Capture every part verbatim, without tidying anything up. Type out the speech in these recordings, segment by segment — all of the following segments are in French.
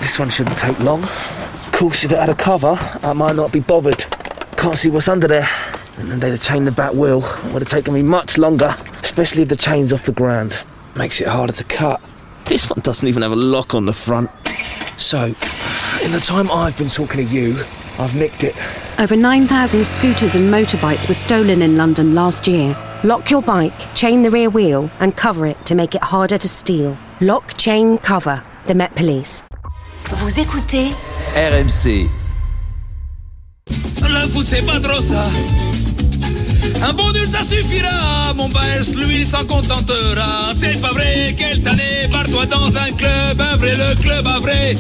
This one shouldn't take long. Of course, if it had a cover, I might not be bothered. Can't see what's under there. And then they'd have chained the back wheel. It would have taken me much longer, especially if the chain's off the ground. Makes it harder to cut. This one doesn't even have a lock on the front. So, in the time I've been talking to you, I've nicked it. Over nine thousand scooters and motorbikes were stolen in London last year. Lock your bike, chain the rear wheel and cover it to make it harder to steal. Lock, chain, cover. The Met Police. Vous écoutez R M C. La foot c'est pas trop ça. Un bon nul ça suffira. Mon Bayers lui il s'en contentera. C'est pas vrai, quelle tannée. Barre-toi dans un club, un vrai, le club un vrai.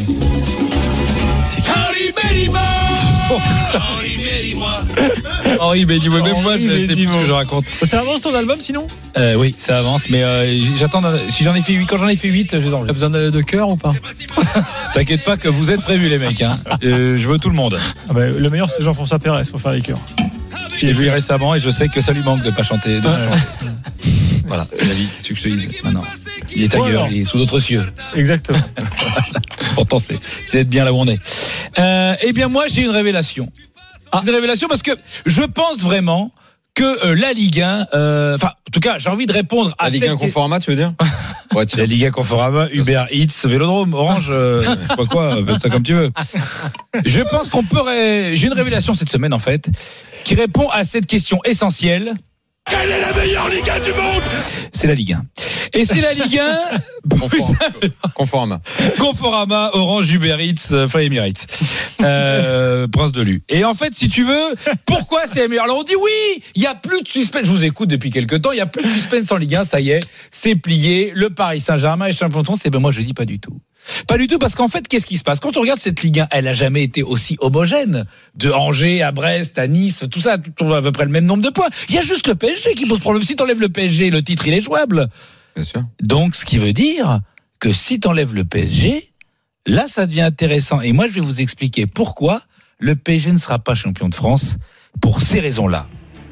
Henri Bénimo. Henri Bénimo. Henri Bénimo, même moi je sais plus ce que je raconte. Ça avance ton album sinon? euh, Oui, ça avance, mais euh, j'attends. Si j'en ai fait huit, quand j'en ai fait huit, je les enlève. T'as besoin de, de cœur ou pas? T'inquiète pas que vous êtes prévus les mecs. Hein. Euh, je veux tout le monde. Ah bah, le meilleur c'est Jean-François Pérez pour faire les cœurs. Je l'ai vu récemment et je sais que ça lui manque de pas chanter. De pas chanter. Voilà, c'est la vie, c'est ce que je te dis. Maintenant, il est ailleurs, voilà. Il est sous d'autres cieux. Exactement. Pourtant, c'est, c'est être bien là où on est. Euh, eh bien, moi, j'ai une révélation. Ah. Une révélation parce que je pense vraiment que euh, la Ligue un, enfin, euh, en tout cas, j'ai envie de répondre à la Ligue un Conforama, tu veux dire? Ouais, la Ligue un Conforama, Uber Eats, Vélodrome, Orange, euh, je sais pas quoi, appelle ça comme tu veux. Je pense qu'on peut. Ré... J'ai une révélation cette semaine en fait, qui répond à cette question essentielle. Quelle est la meilleure Ligue un du monde? C'est la Ligue un. Et c'est la Ligue un. Conforama. Conforama, Orange, Uber Eats, Fly Emirates. Euh, Prince de Lu. Et en fait, si tu veux, pourquoi c'est la meilleure? Alors on dit oui, il y a plus de suspense. Je vous écoute depuis quelques temps. Il y a plus de suspense en Ligue un. Ça y est, c'est plié. Le Paris Saint-Germain est champion de France. Et ben moi je dis pas du tout. Pas du tout, parce qu'en fait, qu'est-ce qui se passe? Quand on regarde cette Ligue un, elle a jamais été aussi homogène. De Angers à Brest, à Nice, tout ça, tout, à peu près le même nombre de points. Il y a juste le P S G qui pose problème. Si t'enlèves le P S G, le titre, il est jouable. Bien sûr. Donc, ce qui veut dire que si t'enlèves le P S G, là, ça devient intéressant. Et moi, je vais vous expliquer pourquoi le P S G ne sera pas champion de France pour ces raisons-là.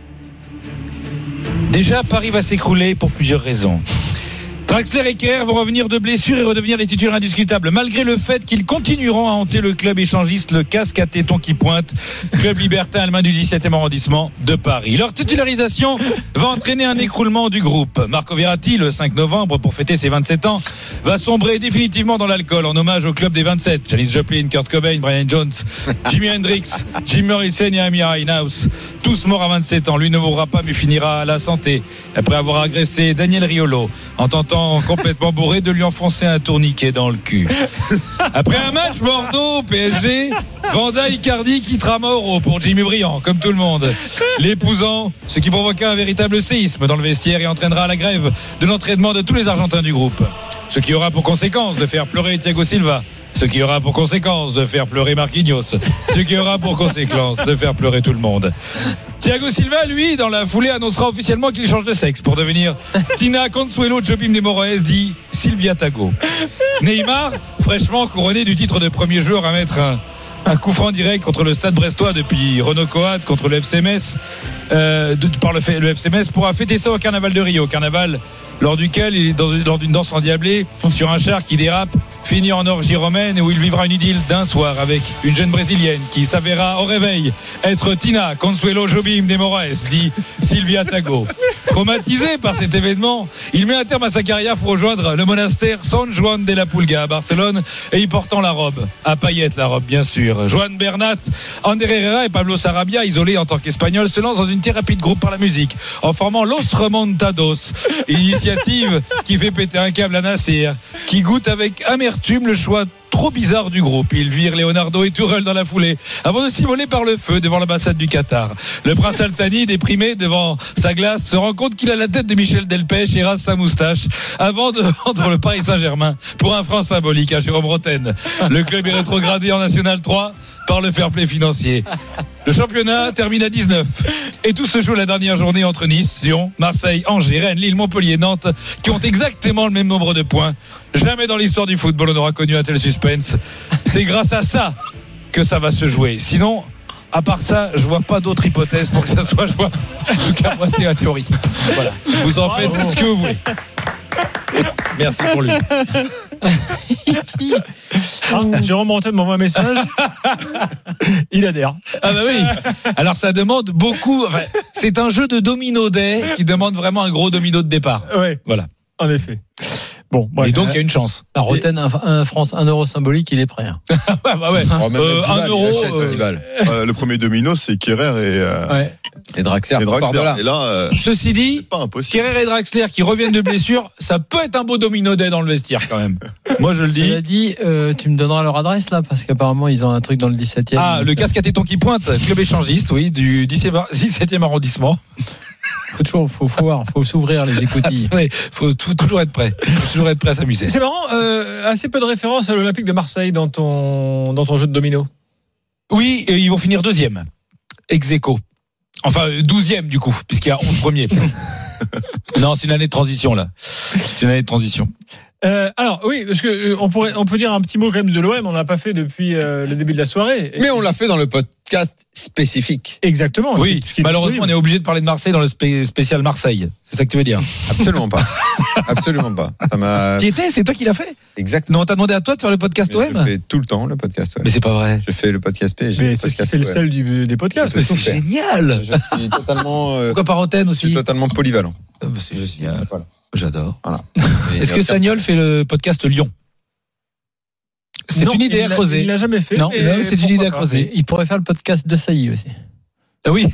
Déjà, Paris va s'écrouler pour plusieurs raisons. Draxler et Kerr vont revenir de blessure et redevenir les titulaires indiscutables, malgré le fait qu'ils continueront à hanter le club échangiste, le casque à tétons qui pointe, club libertin allemand du dix-septième arrondissement de Paris. Leur titularisation va entraîner un écroulement du groupe. Marco Verratti, le cinq novembre, pour fêter ses vingt-sept ans, va sombrer définitivement dans l'alcool en hommage au club des vingt-sept. Janis Joplin, Kurt Cobain, Brian Jones, Jimi Hendrix, Jim Morrison et Amy Winehouse, tous morts à vingt-sept ans. Lui ne mourra pas mais finira à la santé après avoir agressé Daniel Riolo en tentant complètement bourré de lui enfoncer un tourniquet dans le cul. Après un match Bordeaux-P S G, Vanda Icardi quittera Mauro pour Jimmy Briand, comme tout le monde, l'épousant, ce qui provoqua un véritable séisme dans le vestiaire et entraînera la grève de l'entraînement de tous les Argentins du groupe. Ce qui aura pour conséquence de faire pleurer Thiago Silva, ce qui aura pour conséquence de faire pleurer Marquinhos, ce qui aura pour conséquence de faire pleurer tout le monde. Thiago Silva, lui, dans la foulée, annoncera officiellement qu'il change de sexe pour devenir Tina Consuelo Jobim de Moraes, dit Silvia Tago. Neymar, fraîchement couronné du titre de premier joueur à mettre un, un coup franc direct contre le Stade Brestois depuis Renaud Coat contre le F C Metz, euh, de, par le, le F C Metz, pourra fêter ça au Carnaval de Rio. Carnaval lors duquel il est dans, lors d'une danse endiablée sur un char qui dérape, fini en orgie romaine, où il vivra une idylle d'un soir avec une jeune brésilienne qui s'avéra au réveil être Tina Consuelo Jobim de Moraes, dit Silvia Tago. Traumatisé par cet événement, il met un terme à sa carrière pour rejoindre le monastère San Juan de la Pulga à Barcelone, et y portant la robe, à paillettes la robe bien sûr. Joan Bernat, Ander Herrera et Pablo Sarabia, isolés en tant qu'Espagnols, se lancent dans une thérapie de groupe par la musique en formant Los Remontados, initiative qui fait péter un câble à Nasser, qui goûte avec amertume le choix trop bizarre du groupe. Il vire Leonardo et Tourelle dans la foulée avant de s'immoler par le feu devant l'ambassade du Qatar. Le prince Altani, déprimé devant sa glace, se rend compte qu'il a la tête de Michel Delpech et rase sa moustache avant de vendre le Paris Saint-Germain pour un franc symbolique à Jérôme Roten. Le club est rétrogradé en National trois par le fair play financier. Le championnat termine à dix-neuf et tout se joue la dernière journée entre Nice, Lyon, Marseille, Angers, Rennes, Lille, Montpellier, Nantes, qui ont exactement le même nombre de points. Jamais dans l'histoire du football on n'aura connu un tel suspense. C'est grâce à ça que ça va se jouer. Sinon, à part ça, je vois pas d'autre hypothèse pour que ça soit joué. En tout cas, moi, c'est la théorie. Voilà. Vous en faites ce que vous voulez. Merci pour lui. Ah, Jérôme Bretagne m'envoie un message. Il adhère. Ah bah oui. Alors ça demande beaucoup. Enfin, c'est un jeu de domino day qui demande vraiment un gros domino de départ. Ouais, Voilà. en effet. Bon, Et donc il y a une chance. La Roten, un, un, France, un euro symbolique, il est prêt. Hein. ouais, bah ouais. Oh, même Euh, Dybala, un il euro, achète, euh, Dybala. Euh, le premier domino, c'est Kerrer et, euh, Ouais. Et Draxler. et part de Draxler. là. Et là, euh, Ceci dit, c'est pas impossible. Kerrer et Draxler qui reviennent de blessure, ça peut être un beau domino day dans le vestiaire quand même. Moi je le dis. Cela dit, euh, tu me donneras leur adresse là, parce qu'apparemment ils ont un truc dans le dix-septième. Ah, le casque à téton qui pointe, club échangiste, oui, du dix-septième arrondissement. Faut toujours, faut, faut voir, faut s'ouvrir les écoutilles. Oui, faut tout- toujours être prêt. Faut toujours être prêt à s'amuser. C'est marrant, euh, assez peu de références à l'Olympique de Marseille dans ton, dans ton jeu de domino. Oui, et ils vont finir deuxième. Ex aequo. Enfin, douzième du coup, puisqu'il y a onze premiers. Non, c'est une année de transition là. C'est une année de transition. Euh, alors oui, parce que euh, on pourrait, on peut dire un petit mot quand même de l'O M. On l'a pas fait depuis euh, le début de la soirée. Mais on l'a fait dans le podcast spécifique. Exactement. Oui, Ce qui est malheureusement, on est disponible. obligé de parler de Marseille dans le spé- spécial Marseille. C'est ça que tu veux dire? Absolument pas. Absolument pas. Ça m'a. Qui était? C'est toi qui l'as fait? Exactement. Non, on t'a demandé à toi de faire le podcast Mais O M? Je fais tout le temps le podcast. Ouais. Mais c'est pas vrai. Je fais le podcast P. Mais c'est ce qui fait le sel du, des podcasts. Je C'est Super. génial. Je suis totalement. euh, Pourquoi pas Roten je suis aussi? totalement polyvalent. Ah, bah, C'est Je suis. génial. Voilà. J'adore. Voilà. Est-ce Et, que euh, Sagnol fait le podcast Lyon? C'est Non, une idée il à l'a- creuser. Il l'a jamais fait. Non, mais non, c'est une pourquoi idée à pas. creuser. Il pourrait faire le podcast de Sailly aussi. Ah oui.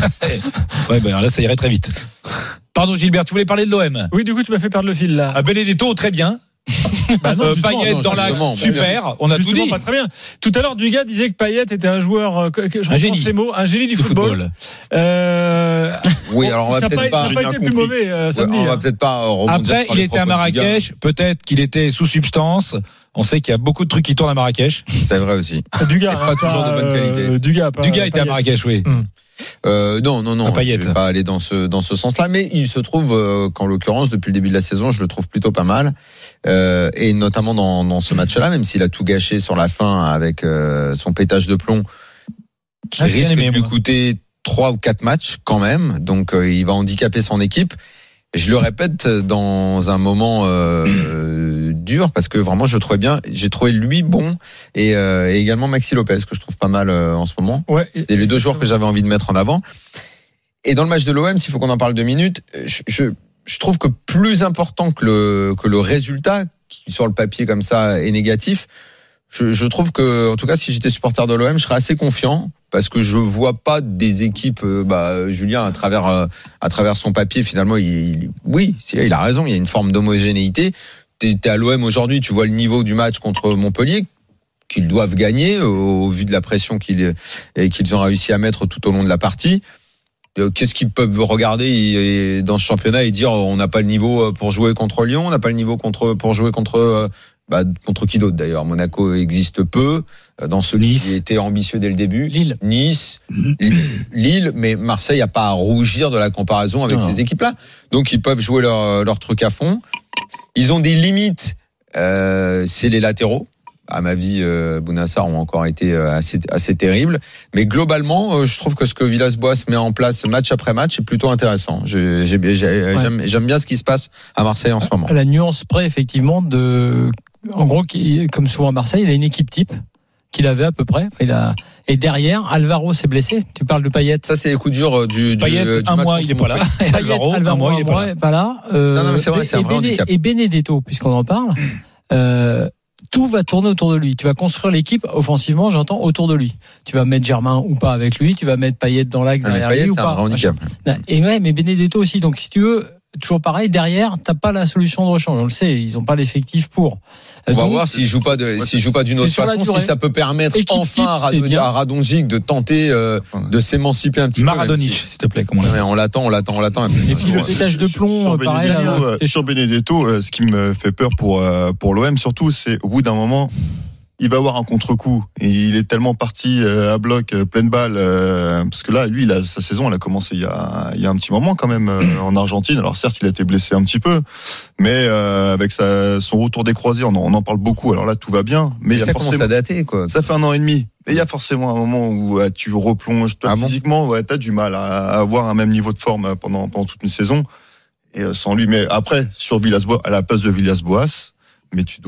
Ouais, ben là, ça irait très vite. Pardon, Gilbert, tu voulais parler de l'O M? Oui, du coup, tu m'as fait perdre le fil là. Ah, Benedetto, très bien. Bah non, Euh, justement, Payet non, dans l'axe, justement, super. On a tout Justement, dit. pas très bien. Tout à l'heure, Dugas disait que Payet était un joueur, euh, que- que- je Un reprends génie. ces mots, un génie du Du football. football. Euh, Oui, alors on va ça n'a peut-être pas, pas. ça a pas J'ai été bien plus compris. mauvais euh, Ouais, samedi. on va hein. peut-être pas rebondir Après, sur il les était à propos de Dugas. Marrakech. Peut-être qu'il était sous substance. On sait qu'il y a beaucoup de trucs qui tournent à Marrakech. C'est vrai aussi. Dugas, Et pas toujours de bonne qualité. euh, Dugas, pas, Dugas était à Payet. Marrakech, oui. Hum. Euh, non, non, non. Un Payet. Je vais pas aller dans ce dans ce sens-là, mais il se trouve euh, qu'en l'occurrence, depuis le début de la saison, je le trouve plutôt pas mal, euh, et notamment dans dans ce match-là, même s'il a tout gâché sur la fin avec euh, son pétage de plomb, qui Ah, j'ai bien risque aimé, de lui moi. coûter trois ou quatre matchs quand même. Donc euh, il va handicaper son équipe. Je le répète, dans un moment euh, euh, dur, parce que vraiment je le trouvais bien. J'ai trouvé lui bon, et, euh, et également Maxi Lopez que je trouve pas mal euh, en ce moment. Ouais, et- C'est les deux joueurs que j'avais envie de mettre en avant. Et dans le match de l'O M, s'il faut qu'on en parle deux minutes, je, je, je trouve que plus important que le, que le résultat, qui sur le papier comme ça est négatif, je, je trouve que, en tout cas, si j'étais supporter de l'O M, je serais assez confiant, parce que je vois pas des équipes, euh, bah, Julien, à travers, euh, à travers son papier, finalement, il, il- oui, il a raison, il y a une forme d'homogénéité. T'es, t'es à l'O M aujourd'hui, tu vois le niveau du match contre Montpellier, qu'ils doivent gagner au, au vu de la pression qu'ils, et qu'ils ont réussi à mettre tout au long de la partie. Euh, Qu'est-ce qu'ils peuvent regarder et- dans ce championnat et dire on n'a pas le niveau pour jouer contre Lyon, on n'a pas le niveau contre pour jouer contre euh, bah, contre qui d'autre d'ailleurs. Monaco existe peu euh, dans ceux Nice. qui étaient ambitieux dès le début. Lille. Nice, Lille, mais Marseille n'a pas à rougir de la comparaison avec Non. ces équipes-là. Donc ils peuvent jouer leur leur truc à fond. Ils ont des limites, euh, c'est les latéraux. À ma vie, euh, Bounassar ont encore été euh, assez, assez terribles. Mais globalement, euh, je trouve que ce que Villas-Boas met en place match après match est plutôt intéressant. Je- j'ai- j'ai- J'aime j'aime bien ce qui se passe à Marseille en ce moment. À la nuance près, effectivement, de, en gros, qui, comme souvent à Marseille, il a une équipe type qu'il avait à peu près. Il a, et derrière, Alvaro s'est blessé. Tu parles de Payet. Ça, c'est les coups durs du, du, Payet, du un match mois, contre il est pas là. Montpellier. Et Payet, Alvaro, un Alvaro, mois, il est pas là. pas là. Euh, Non, non, mais c'est vrai, c'est un et, vrai Bene- handicap. et Benedetto, puisqu'on en parle, euh, tout va tourner autour de lui. Tu vas construire l'équipe offensivement, j'entends, autour de lui. Tu vas mettre Germain ou pas avec lui, tu vas mettre Payet dans l'axe Ah, mais derrière Payet, lui ou c'est un pas. vrai handicap. Et ouais, mais Benedetto aussi. Donc, si tu veux, toujours pareil, derrière, t'as pas la solution de rechange. On le sait, ils ont pas l'effectif pour. On va Donc, voir s'il joue pas de, s'il joue pas d'une c'est autre sur la façon, durée. si ça peut permettre Équipe enfin à, type, c'est Radon- bien. à Radonjic de tenter euh, de s'émanciper un petit peu. même Maradonic, si- s'il te plaît, comme on l'a Ouais, on l'attend, on l'attend, on l'attend. Et puis le Ouais. pétage de plomb, Sur euh, pareil. Benedetto, là, euh, sur Benedetto, euh, ce qui me fait peur pour euh, pour l'O M surtout, c'est au bout d'un moment, il va avoir un contre-coup et il est tellement parti euh, à bloc, euh, pleine balle, euh, parce que là, lui, il a, sa saison, elle a commencé il y a il y a un petit moment quand même euh, en Argentine. Alors certes, il a été blessé un petit peu, mais euh, avec sa, son retour des croisés, on en, on en parle beaucoup. Alors là, tout va bien, mais Mais il y a ça commence forcément à dater, quoi. ça fait un an et demi. Et il y a forcément un moment où euh, tu replonges. Toi, Ah bon physiquement, ouais, t'as du mal à, à avoir un même niveau de forme euh, pendant, pendant toute une saison. Et euh, sans lui, mais après, sur Villas-Boas, à la place de Villas-Boas, mais tu dois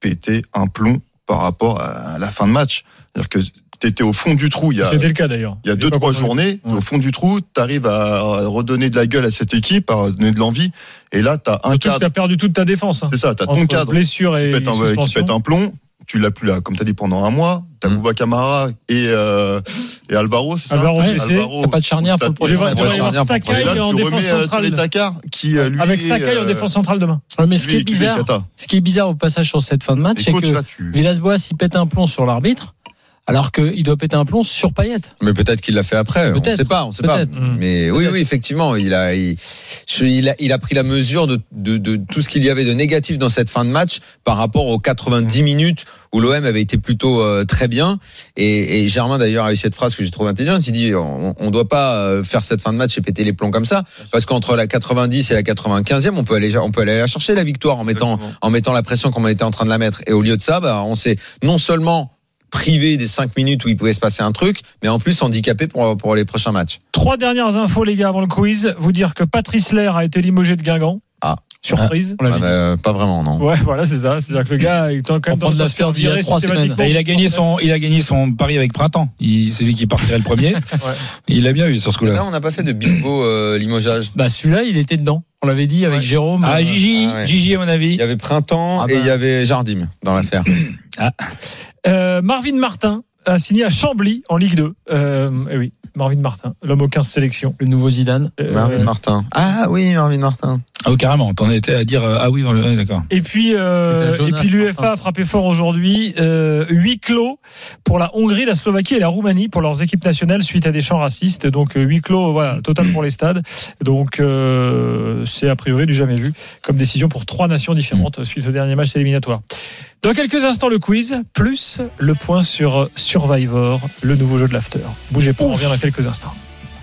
pété un plomb par rapport à la fin de match. C'est-à-dire que t'étais au fond du trou il y a, C'était le cas d'ailleurs. il y a deux, trois journées, ouais. Au fond du trou, t'arrives à redonner de la gueule à cette équipe, à redonner de l'envie, et là t'as un Surtout cadre. T'as perdu toute ta défense. Hein. C'est ça, t'as Entre ton cadre blessure et qui pète, un, qui pète un plomb, tu l'as plus là, comme t'as dit, pendant un mois, t'as mmh. Bouba Camara et, euh, et Alvaro, c'est ça? Alvaro, ouais, Alvaro, t'as pas de charnière pour le prochain match. Il va y avoir Sakai en défense centrale. Qui, lui, avec Sakai en défense centrale demain. Ouais, mais ce qui est bizarre, ce qui est bizarre au passage sur cette fin de match, c'est que Villas-Boas, il pète un plomb sur l'arbitre. Alors qu'il doit péter un plomb sur Payet. Mais peut-être qu'il l'a fait après. Peut-être. On ne sait pas, on sait pas. Mmh. Mais oui, oui, effectivement, il a, il, il a, il a pris la mesure de, de, de tout ce qu'il y avait de négatif dans cette fin de match par rapport aux quatre-vingt-dix minutes où l'O M avait été plutôt euh, très bien. Et, et Germain d'ailleurs a eu cette phrase que j'ai trouvée intelligente. Il dit, on, on doit pas faire cette fin de match et péter les plombs comme ça, parce qu'entre la quatre-vingt-dix et la quatre-vingt-quinzième, on peut aller, on peut aller la chercher la victoire en mettant, en mettant la pression comme on était en train de la mettre. Et au lieu de ça, bah, on s'est non seulement privé des cinq minutes où il pouvait se passer un truc, mais en plus handicapé pour, pour les prochains matchs. Trois dernières infos, les gars, avant le quiz. Vous dire que Patrice Lair a été limogé de Guingamp. Ah. Surprise. Ah, bah, pas vraiment, non. Ouais, voilà, c'est ça. C'est-à-dire que le gars, il est quand même dans de la faire virer trois semaines. Il a gagné son, il a gagné son pari avec Printemps. Il, c'est lui qui partirait le premier. Ouais. Il l'a bien eu sur ce coup-là. Là, on n'a pas fait de bingo euh, limogeage. Bah, celui-là, il était dedans. On l'avait dit avec ouais. Jérôme. Ah, Gigi, ah, ouais. Gigi, à mon avis. Il y avait Printemps ah, bah. et il y avait Jardim dans l'affaire. Ah. Euh, Marvin Martin a signé à Chambly en Ligue deux. Euh, eh oui, Marvin Martin, l'homme aux quinze sélections. Le nouveau Zidane. Euh, Marvin Martin. Ah oui, Marvin Martin. Ah oui, carrément. T'en étais à dire ah oui, d'accord. Et puis, euh, et puis l'UEFA a frappé fort aujourd'hui. Euh, huis clos pour la Hongrie, la Slovaquie et la Roumanie pour leurs équipes nationales suite à des chants racistes. Donc huis clos, voilà, total pour les stades. Donc euh, c'est a priori du jamais vu comme décision pour trois nations différentes suite au dernier match éliminatoire. Dans quelques instants, le quiz, plus le point sur Survivor, le nouveau jeu de l'after. Bougez pas, on revient dans quelques instants.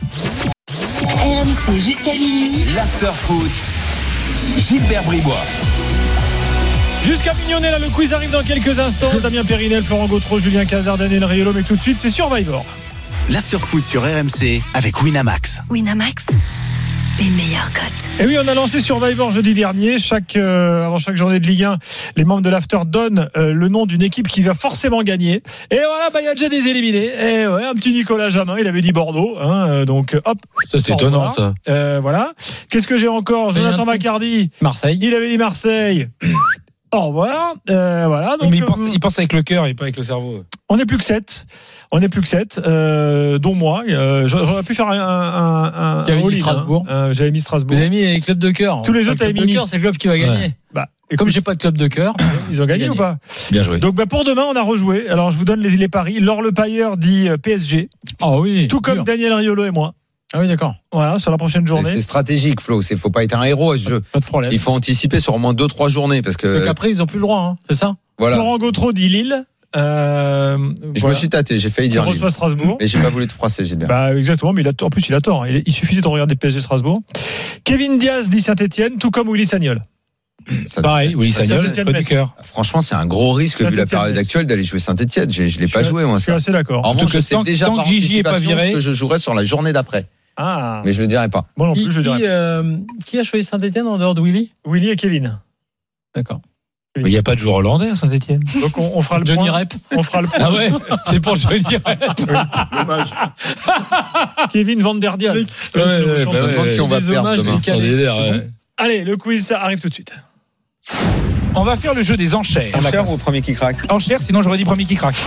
R M C jusqu'à minuit. L'after foot. Gilbert Bribois. Jusqu'à Mignonnet, là, le quiz arrive dans quelques instants. Damien Périnel, Florent Gautreau, Julien Cazard, Daniel Riolo, mais tout de suite, c'est Survivor. L'after foot sur R M C avec Winamax. Winamax, les meilleures cotes. Et oui, on a lancé Survivor jeudi dernier. Chaque, euh, avant chaque journée de Ligue un, les membres de l'After donnent euh, le nom d'une équipe qui va forcément gagner. Et voilà, bah, il y a déjà des éliminés. Et ouais, un petit Nicolas Jamin, il avait dit Bordeaux. Hein, euh, donc, hop. Ça, c'est étonnant, ça. Euh, voilà. Qu'est-ce que j'ai encore? Jonathan Maccardy. Marseille. Il avait dit Marseille. Au revoir. Euh, voilà. Donc, mais il pense, il pense avec le cœur et pas avec le cerveau. On n'est plus que sept. On n'est plus que sept, euh, dont moi. Euh, j'aurais pu faire un. un, un J'avais mis Strasbourg. Hein. Euh, j'avais mis Strasbourg. Vous avez mis les clubs de cœur. Tous les autres avaient mis Nice. C'est le club qui va gagner. Ouais. Bah, et comme j'ai pas de club de cœur, ils ont gagné, gagné ou pas? Bien joué. Donc bah, pour demain, on a rejoué. Alors je vous donne les, les paris. Laure Le Pailleur dit P S G. Ah oh, oui. Tout comme dur. Daniel Riolo et moi. Ah oui, d'accord. Voilà, sur la prochaine journée. C'est, c'est stratégique, Flo. Il faut pas être un héros à ce jeu. Pas de problème. Il faut anticiper sur au moins deux trois journées parce que. Donc après, ils ont plus le droit, hein. C'est ça. Voilà. Florent Gautreau dit Lille. Euh, je voilà. me suis tâté, j'ai failli dire. Il reçoit Strasbourg. Mais j'ai pas voulu te froisser, j'ai bien. Bah exactement, mais il a, en plus il a tort. Il, il suffisait de regarder P S G Strasbourg. Kevin Diaz dit Saint-Etienne, tout comme Willy Sagnol. Ça Pareil, Willy Sagnol, pas du cœur. Franchement, c'est un gros risque vu la période actuelle d'aller jouer Saint-Etienne. Je, je l'ai pas joué moi. Je suis assez d'accord. En revanche, je sais déjà tant par que Gigi est pas anticipation viré, ce que je jouerai sur la journée d'après. Ah. Mais je le dirai pas. Moi non plus, qui, je le dirai qui, pas. Euh, qui a choisi Saint-Etienne en dehors de Willy? Willy et Kevin. D'accord. Il n'y a pas de joueur hollandais à Saint-Etienne. Donc on, on fera le Johnny point. Rep. On fera le point. Ah ouais, c'est pour Johnny Rep. Dommage. Kevin Van Der Diaz. Ouais, ouais, ouais, bah ouais, si on va perdre demain. Allez, le quiz, ça arrive tout de suite. On va faire le jeu des enchères. Enchères ou premier qui craque? Enchères, sinon j'aurais dit premier qui craque.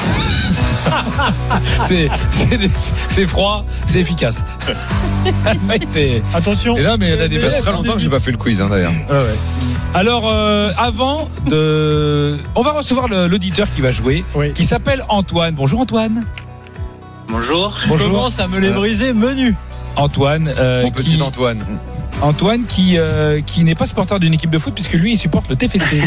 c'est, c'est, c'est froid, c'est efficace. c'est... Attention. Et là, mais il y a des ça fait très longtemps que j'ai pas fait le quiz, hein, d'ailleurs. Ouais, ouais. Alors, euh, avant de, on va recevoir le, l'auditeur qui va jouer, oui. Qui s'appelle Antoine. Bonjour Antoine. Bonjour. Bonjour. Commence à me les briser, menu. Antoine. Euh, Mon petit qui... Antoine. Antoine qui, euh, qui n'est pas supporter d'une équipe de foot puisque lui il supporte le T F C.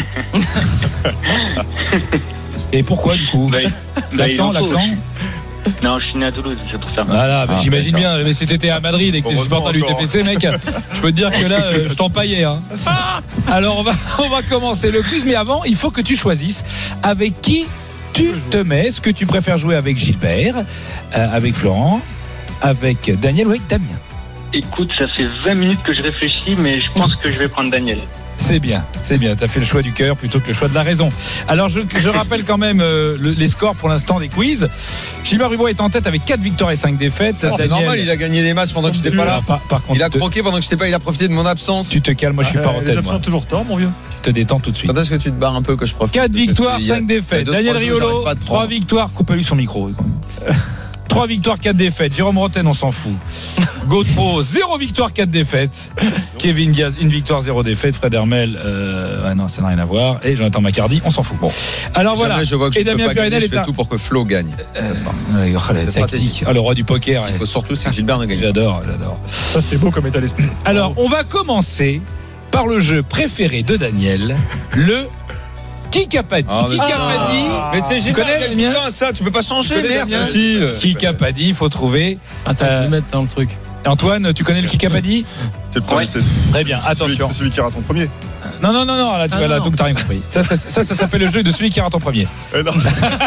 Et pourquoi du coup? bah, L'accent, bah, l'accent Non, je suis né à Toulouse, c'est pour ça. Voilà, bah, ah, j'imagine d'accord. bien. Mais si t'étais à Madrid et que t'es supporter du T F C, mec, je peux te dire que là, euh, je t'empaillais. Hein. Alors on va, on va commencer le quiz, mais avant, il faut que tu choisisses avec qui tu te mets. Est-ce que tu préfères jouer avec Gilbert, euh, avec Florent, avec Daniel ou avec Damien? Écoute, ça fait vingt minutes que je réfléchis, mais je pense que je vais prendre Daniel. C'est bien, c'est bien. T'as fait le choix du cœur plutôt que le choix de la raison. Alors je, je rappelle quand même euh, le, les scores pour l'instant des quiz. Gilbert Rubois est en tête avec quatre victoires et cinq défaites. Oh, c'est normal, il a gagné des matchs pendant que j'étais pas là. Par, par contre, il a croqué pendant que j'étais pas là. Il a profité de mon absence. Tu te calmes, moi je suis Ah, pas en les tête. absents Moi. toujours tort, mon vieux. Tu te détends tout de suite. Quand est-ce que tu te barres un peu que je profite? quatre victoires, Il y a- cinq il y a défaites. deux, Daniel trois jours, Riolo, j'arrête pas de trois prendre. victoires. Coupe-lui son micro. trois victoires, quatre défaites. Jérôme Rotten, on s'en fout. Gautreau, zéro victoire, quatre défaites. Kevin Diaz, une victoire, zéro défaite. Fred Hermel, euh, ah non, ça n'a rien à voir. Et Jonathan Maccardy, on s'en fout. Bon. Alors Jamais voilà. je vois que je Et peux Damien pas gagner, Purinel je est fais un- tout pour que Flo gagne. Euh, ouais, oh, la C'est tactique. Ah, le roi du poker. Il faut surtout c'est que Gilbert ne gagne pas. J'adore, j'adore. Ça, c'est beau comme état d'esprit. Alors, on va commencer par le jeu préféré de Daniel, le Qui a pas dit. Ah, mais- Qui a pas dit. Mais c'est Tu Gilbert connais, qui gagne Damien tout le temps, ça, tu peux pas changer, Tu connais, merde. Damien Si. Qui a pas dit, il faut trouver. Attends, Euh, je vais mettre dans le truc. Antoine, tu connais le Qui a pas dit? C'est le premier, Ouais. c'est Très bien, c'est celui, attention. c'est celui qui rate en premier. Non, non, non, non, là, tu Ah, vas là, non. donc t'as rien compris. Ça, ça, ça, ça s'appelle le jeu de celui qui rate en premier. Eh non.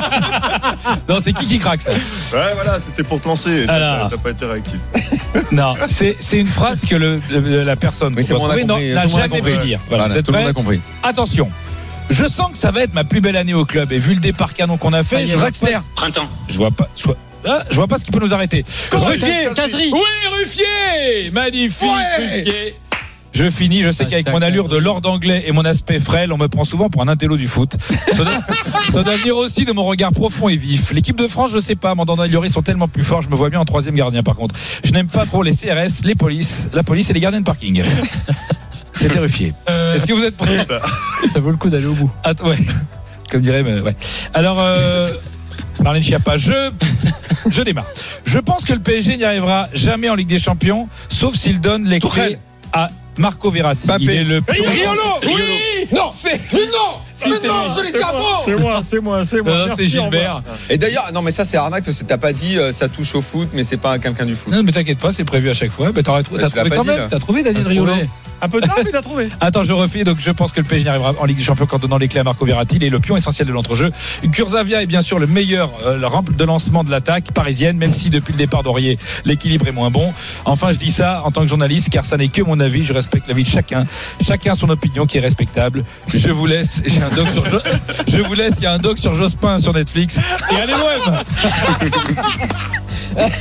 Non, c'est qui qui craque, ça? Ouais, voilà, c'était pour te lancer. T'as Alors. pas- t'as pas été réactif. Non, c'est, c'est une phrase que le, le- la personne Oui, qu'on c'est va bon, on a trouver compris. n'a Tout le monde a jamais compris. pu dire. Voilà, Voilà, vous êtes tout le monde prêts a compris. Attention. Je sens que ça va être ma plus belle année au club et vu le départ canon qu'on a fait, je vois Draxler. pas, Printemps. je vois pas, je vois, ah, je vois pas ce qui peut nous arrêter. Ruffier. Caserie. Oui, Ruffier, magnifique, Ouais. Ruffier. Je finis, je sais Ah, qu'avec j'étais mon à allure de quinze. lord anglais et mon aspect frêle, on me prend souvent pour un intello du foot. Ça doit, ça doit venir aussi de mon regard profond et vif. L'équipe de France, je sais pas, Mandanda et Lloris sont tellement plus forts, je me vois bien en troisième gardien par contre. Je n'aime pas trop les C R S, les polices, la police et les gardiens de parking. C'était Ruffier. Est-ce que vous êtes prêts? Ça vaut le coup d'aller au bout. Att- ouais. Comme dirait, mais ouais. Alors, euh, Marlène Schiappa, je, je démarre. Je pense que le P S G n'y arrivera jamais en Ligue des Champions, sauf s'il donne les Tourelle. clés à Marco Verratti. Mbappé. Il est le Riolo. Oui. Non. C'est Mais non. Si, Mais c'est non, lui. je l'ai C'est dit moi, avant. c'est moi, c'est moi, c'est moi. Non, Merci, c'est Gilbert. au revoir. Et d'ailleurs, non, mais ça c'est arnaque parce que t'as pas dit euh, ça touche au foot, mais c'est pas à quelqu'un du foot. Non, mais t'inquiète pas, c'est prévu à chaque fois. Mais t'aurais trou- Ouais, t'as tu l'as trouvé pas quand dit, même. là. T'as trouvé Daniel T'as Riolo. trouvé. Un peu tard, mais t'as trouvé. Attends, je refais. Donc, je pense que le P S G arrivera en Ligue des Champions qu'en donnant les clés à Marco Verratti. Il est le pion essentiel de l'entrejeu. Kurzavia est bien sûr le meilleur euh, la rampe de lancement de l'attaque parisienne, même si depuis le départ d'Aurier, l'équilibre est moins bon. Enfin, je dis ça en tant que journaliste, car ça n'est que mon avis. Je respecte l'avis de chacun. Chacun son opinion qui est respectable. Je vous laisse. J'ai un doc sur. Jo- Je vous laisse. Il y a un doc sur Jospin sur Netflix. Et allez l'O M.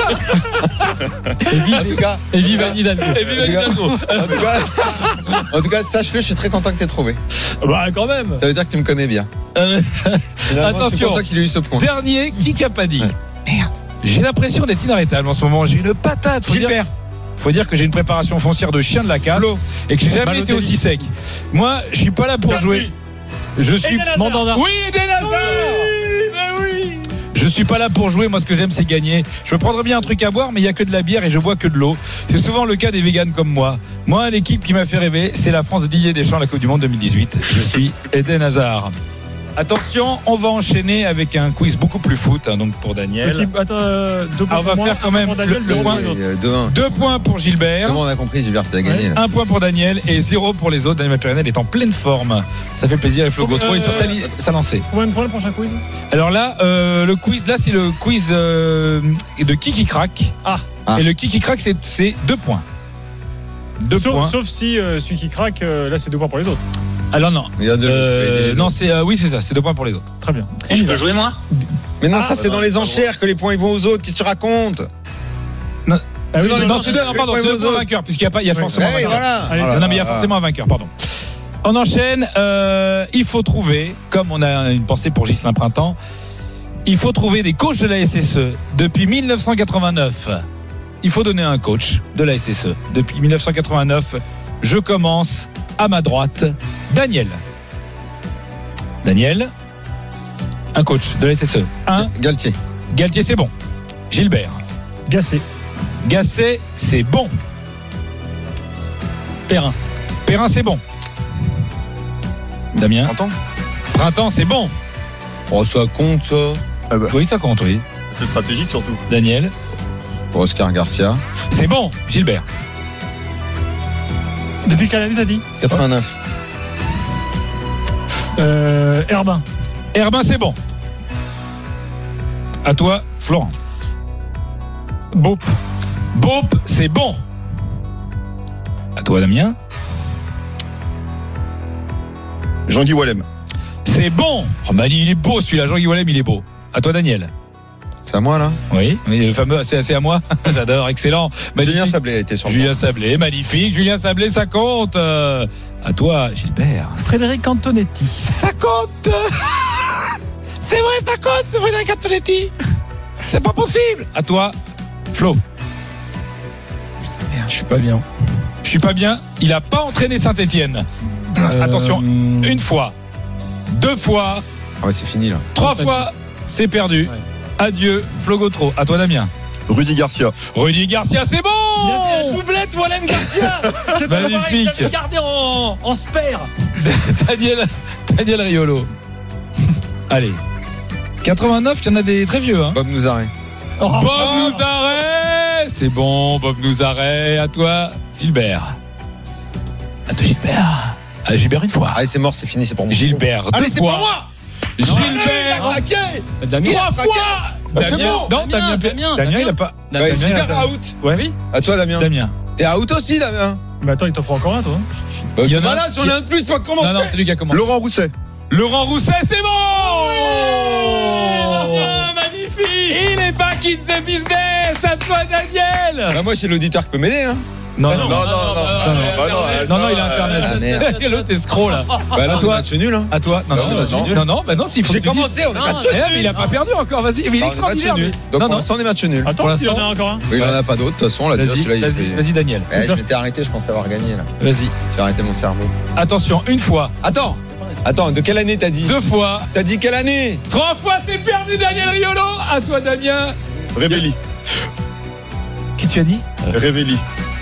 En tout cas, Et vive Anne Hidalgo. Et vive Hidalgo. en tout cas, en tout cas, sache-le, je suis très content que t'aies trouvé. Bah, quand même. Ça veut dire que tu me connais bien. Euh, Finalement, Je suis Attention. content qu'il ait eu ce point. Dernier, qui a pas dit. Merde. J'ai l'impression d'être inarrêtable en ce moment. J'ai une patate. Faut dire, Gilbert. faut dire que j'ai une préparation foncière de chien de la casse Flo. et que j'ai jamais Balotelli. été aussi sec. Moi, je suis pas là pour jouer. Je suis Eden Hazard. Mandanda. Oui, Eden Hazard. Je suis pas là pour jouer. Moi, ce que j'aime, c'est gagner. Je me prendrais bien un truc à boire, mais il y a que de la bière et je bois que de l'eau. C'est souvent le cas des véganes comme moi. Moi, l'équipe qui m'a fait rêver, c'est la France de Didier Deschamps, la Coupe du Monde deux mille dix-huit. Je suis Eden Hazard. Attention, on va enchaîner avec un quiz beaucoup plus foot, hein, donc pour Daniel. Équipe, attends, euh, deux points Ah, on va pour moi, faire quand un même pour Daniel, le- zéro le pour point. les autres. Euh, deux un. Deux points pour Gilbert. Comment on a compris, Gilbert, tu as gagné. là. Un point pour Daniel et zéro pour les autres. Daniel Pérenel est en pleine forme. Ça fait plaisir. Et Flo Combien- Gautreau est sur sa, li- sa lancée. Combien de points le prochain quiz? Alors là, euh, le quiz, là, c'est le quiz euh, de qui qui craque. Ah. Ah. Et le qui qui craque, c'est, c'est deux points. Deux Sauf, points. sauf si euh, celui qui craque, euh, là c'est deux points pour les autres. Alors non. Il y a deux, tu peux aider Euh, les non, autres. c'est euh, oui, c'est ça. C'est deux points pour les autres. Très bien. Et je peux jouer moi? Mais non, Ah, ça c'est bah dans non, les pas enchères que les points ils vont aux autres. Qu'est-ce que tu racontes? Ah oui, dans les non, enchères, c'est deux, non, les pardon, points c'est deux aux points autres. vainqueurs, puisqu'il y a pas, il y a Oui. forcément un Hey, vainqueur. voilà. Allez, Voilà. Non, mais il y a forcément un vainqueur, pardon. On enchaîne. Euh, il faut trouver, comme on a une pensée pour Ghislain Printemps, il faut trouver des coachs de la S S E depuis mille neuf cent quatre-vingt-neuf. Il faut donner un coach de la S S E depuis mille neuf cent quatre-vingt-neuf. Je commence à ma droite. Daniel. Daniel. Un coach de la S S E. Un. Galtier. Galtier, c'est bon. Gilbert. Gassé. Gasset, c'est bon. Perrin. Perrin, c'est bon. Damien. Printemps. Printemps, c'est bon. Oh, ça compte ça. Ah bah, Oui, ça compte, oui. c'est stratégique surtout. Daniel. Pour Oscar Garcia. C'est bon. Gilbert. Depuis quelle année t'as dit? quatre-vingt-neuf. euh, Herbin. Herbin, c'est bon. À toi, Florent. Beaup. Beaup, c'est bon. À toi, Damien. Jean-Guy Wallem. C'est bon. Oh, Mani, il est beau celui-là. Jean-Guy Wallem, il est beau. À toi, Daniel. C'est à moi là. Oui, mais le fameux, c'est, c'est à moi. J'adore, excellent. Magnifique. Julien Sablé a été sur le Julien banc. Sablé, magnifique. Julien Sablé, ça compte. Euh, à toi, Gilbert. Frédéric Antonetti. Ça compte. C'est vrai, ça compte, Frédéric Antonetti. C'est pas possible. À toi, Flo. Putain, merde, je suis pas bien. Je suis pas bien. Il a pas entraîné Saint-Etienne. Euh, Attention, une fois, deux fois, Ah ouais, c'est fini là. trois fois, c'est perdu. Ouais. Adieu, Flo Gautreau. À toi, Damien. Rudy Garcia. Rudy Garcia, c'est bon. Il a fait la doublette, Wallem Garcia. C'est pas pareil, Magnifique. il a gardé en, en spare. Daniel, Daniel Riolo. Allez. quatre-vingt-neuf, il y en a des très vieux. Hein. Bob Nouzaré. Bob Nouzaré. C'est bon, Bob Nouzaré. À toi, Gilbert. À toi, Gilbert. À Gilbert une fois. Allez, c'est mort, c'est fini, c'est pour moi. Gilbert, deux Allez, c'est fois. pour moi. Gilbert, Craqué. Damien. trois fois. Bah, c'est Damien, bon. non, Damien, Damien, Damien, il a pas. Ouais, Damien, il a Gilbert pas- out. Ouais, oui. À toi, Damien. Damien. T'es out aussi, Damien. Mais attends, il t'offre encore un, toi. Bah, Il y en a malade, un- j'en ai un de plus, moi, comment Non, non, c'est lui qui a commencé. Laurent Rousset. Laurent Rousset, c'est bon. Ah, magnifique. Il est back in the business. À toi, Daniel. Bah, moi, c'est l'auditeur qui peut m'aider, hein. Non, Non, non, non. non, Bah non, non, ça, il a euh, internet. Ah, merde. L'autre escroc là. Bah, là, À toi, toi. match nul, hein. À toi. Non, non, Non, vas-y. non. non, non, bah non, s'il faut J'ai que tu dises- commencé, on est Non, match eh, mais nul. il a pas perdu encore. Vas-y, mais il est On est match extraordinaire. nul. lui. Donc, Non, pour non. l'instant, on est match nul. Attends, Pour s'il y en a l'instant. encore un. Oui, il en a pas d'autres, de toute façon, là, déjà, Vas-y, celui-là, il vas-y, fait- vas-y, Daniel. Ouais, je m'étais arrêté, je pensais avoir gagné, là. Vas-y. J'ai arrêté mon cerveau. Attention, une fois, Attends. Attends, de quelle année t'as dit? deux fois, T'as dit quelle année? trois fois, c'est perdu, Daniel Riolo. À toi, Damien. Révéli. Qui tu as dit? Révéli.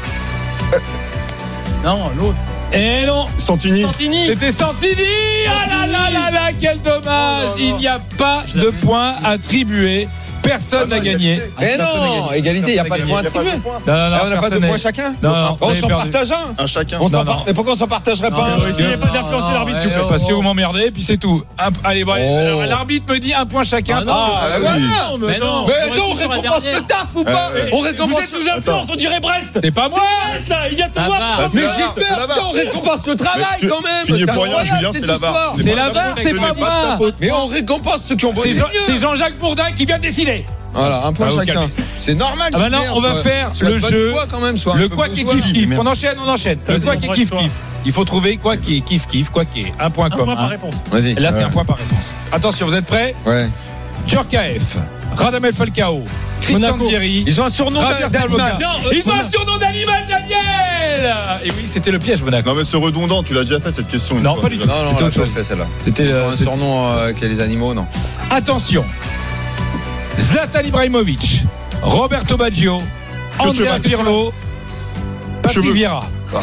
Non, l'autre. Eh non. Santini. Santini. C'était Santini. Ah là là là là, quel dommage. Il n'y a pas de points attribués. Personne Ah non, n'a il y a gagné. égalité. Mais Personne n'a non, gagné. égalité, il n'y a pas de Personne points Il n'y a pas attribués. de points. Non, non, non, Ah, on n'a pas personne de n'a- points chacun. Non, non, On vous avez s'en perdu. partage un. Un chacun. On s'en Non, par- non. Mais pourquoi on s'en partagerait Non, pas un? non, Essayez pas d'influencer l'arbitre, s'il vous plaît. Parce que vous m'emmerdez, puis c'est tout. Un- allez, bon, Oh. alors, l'arbitre me dit un point chacun. Ah non. Ah, Ah, voilà. oui. non, mais Mais non. non. Mais On attends, on reste sur la récompense dernière. le taf ou pas? Euh, On Vous récompense êtes sous influence, on dirait Brest. C'est pas moi. Brest, là, il vient te Ah voir. bah. Ah, Mais c'est la barre, c'est Gilbert, la barre. on récompense le travail Mais tu- quand même. tu n'y es C'est pour rien, incroyable, Julien, cette c'est la barre. histoire. C'est la pas de ta barre, faute, c'est ce pas n'est de ta moi. faute. Mais on récompense ceux qui ont bossé C'est Jean- mieux. c'est Jean-Jacques Bourdin qui vient de décider. Voilà, un point Ah, vous chacun. calmez. C'est normal. Ah bah non, Gilbert, on va sois- faire sois le de bonne jeu. foi quand même, sois un Le peu quoi qui bourgeois. kiff kiff. Merde. On enchaîne, on enchaîne. Le Vas-y, quoi on qui prend kiff toi. kiff. Il faut trouver quoi qui kiff kiff, quoi qui est. Un point Un com. point par hein. réponse. Vas-y. Et là, c'est Ouais. un point par réponse. Attention, vous êtes prêts? Ouais. Djorkaeff, Radamel Falcao, Christian Monaco. Vieri. Ils ont un surnom Javier d'animal. Salmoka. Ils ont un surnom d'animal, Daniel. Et oui, c'était le piège, Monaco. Non, mais c'est redondant, tu l'as déjà fait cette question. une Non, fois, pas du déjà. tout. Non, non, C'était on l'a autre pas chose. fait celle-là. C'était Ils ont euh, un c'était- surnom euh, qui a les animaux, non. Attention, Zlatan Ibrahimovic, Roberto Baggio, Andrea Cheveux. Pirlo, Patrick Cheveux. Vieira.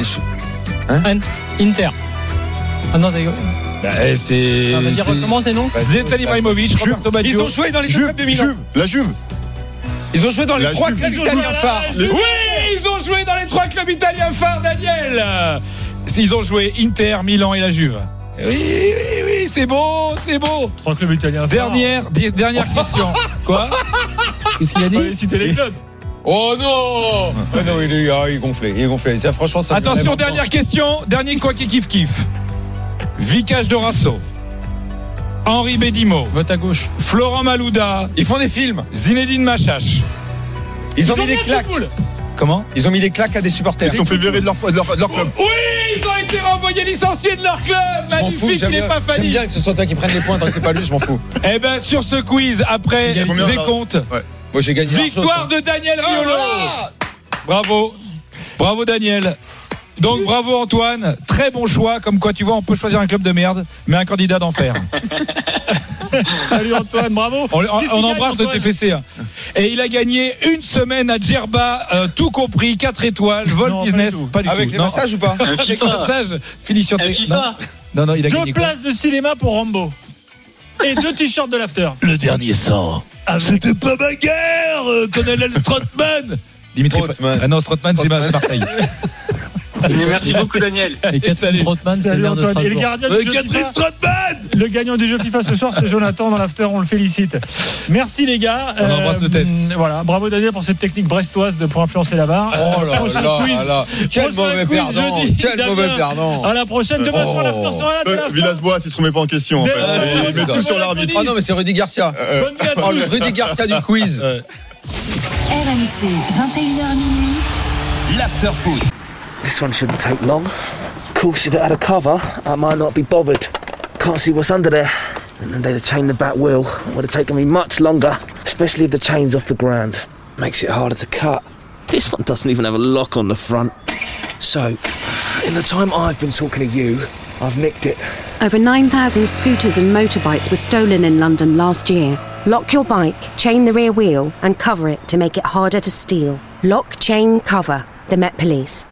Inter. Ah non, d'ailleurs. Bah, c'est. Ah, vas-y, c'est- recommence les noms. Zlatan Ibrahimovic, Juve. Roberto Ils Baggio. ont joué dans les deux Juve, clubs de Milan. Juve, la Juve. Ils ont joué dans les La trois Juve. clubs Ils ont italiens joué- phares. Juve. Oui, ils ont joué dans les trois clubs italiens phares, Daniel. Ils ont joué Inter, Milan et la Juve. Oui, oui, oui, c'est beau, c'est beau. Trois clubs italiens. Dernière, di- dernière question. Quoi? Qu'est-ce qu'il a dit? Allez, citez les clubs. Oh non. Ah non, il est, ah, il est gonflé, il est gonflé. Ça, franchement, ça me fait Attention, vraiment- dernière question. Dernier quoi qui kiff kiff. Vicage Dorasso, Henri Bédimo, Vote à gauche. Florent Malouda, Ils font des films. Zinedine Machache. Ils, ont ont mis des bien claques. football. Comment? Ils ont mis des claques à des supporters. Ils se sont fait virer de leur, de leur, de leur club. Oui, ils ont été renvoyés licenciés de leur club. Je m'en fous, Magnifique, j'aime il n'est bien, pas j'aime Fanny. bien que ce soit toi qui prenne les points tant que c'est pas lui, je m'en fous. Eh ben sur ce quiz, après Il y a combien, des là comptes, Moi j'ai gagné. victoire de Daniel Ah, Riolo. voilà. Bravo, bravo Daniel. Donc bravo Antoine, très bon choix. Comme quoi tu vois, on peut choisir un club de merde, mais un candidat d'enfer. Salut Antoine, bravo. On, on- Qu'est-ce on qu'il embrasse gagne, le T F C. hein. Et il a gagné une semaine à Djerba, euh, tout compris, quatre étoiles, vol Non, pas business, du tout. pas du Avec tout. les Non, massages ou pas? Un avec FIFA. massage, finition. Un Non, FIFA. non, non, il a Deux gagné quoi? places de cinéma pour Rambo. Et deux t-shirts de l'after. Le dernier sang. Avec- C'était pas ma guerre, euh, Colonel Strootman. Dimitri Strootman. Ah non, Strootman, c'est Strootman. c'est Marseille. Mais merci beaucoup, Daniel. Et Catherine Trottmann, c'est Salut l'air de Antoine. Et le Strasbourg. gardien du jeu Catherine FIFA, Strootman. le gagnant du jeu FIFA ce soir, c'est Jonathan dans l'after, on le félicite. Merci les gars. On embrasse le T F. Voilà, bravo Daniel pour cette technique brestoise de pour influencer la barre. Oh là Prochain là quiz. là. Quel Prochain mauvais quiz perdant. jeudi, Quel Damien. mauvais perdant. À la prochaine. Demain Oh. soir, l'after sera là. dès Euh, la fin. Villas-Boas, il se remet pas en question. En Dès- fait. euh, Il met tout sur l'arbitre. Ah non, mais c'est Rudy Garcia. Euh, Bonne nuit à Oh, tous. le Rudy Garcia du quiz. R M C, vingt et une heures minuit. L'after-foot. This one shouldn't take long. Of course, if it had a cover, I might not be bothered. Can't see what's under there. And then they'd have chained the back wheel. It would have taken me much longer, especially if the chain's off the ground. Makes it harder to cut. This one doesn't even have a lock on the front. So, in the time I've been talking to you, I've nicked it. Over nine thousand scooters and motorbikes were stolen in London last year. Lock your bike, chain the rear wheel, and cover it to make it harder to steal. Lock, chain, cover. The Met Police.